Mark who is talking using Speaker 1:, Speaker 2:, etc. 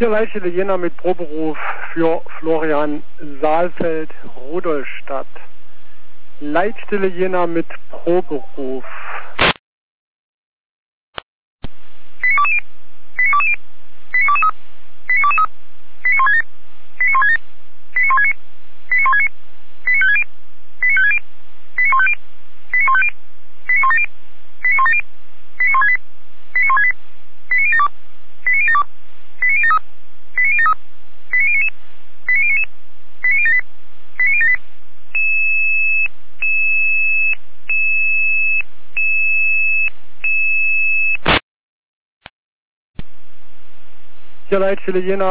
Speaker 1: Hier Leitstelle Jena mit Proberuf für Florian Saalfeld, Rudolstadt. Leitstelle Jena mit Proberuf. Hier Leitstelle Jena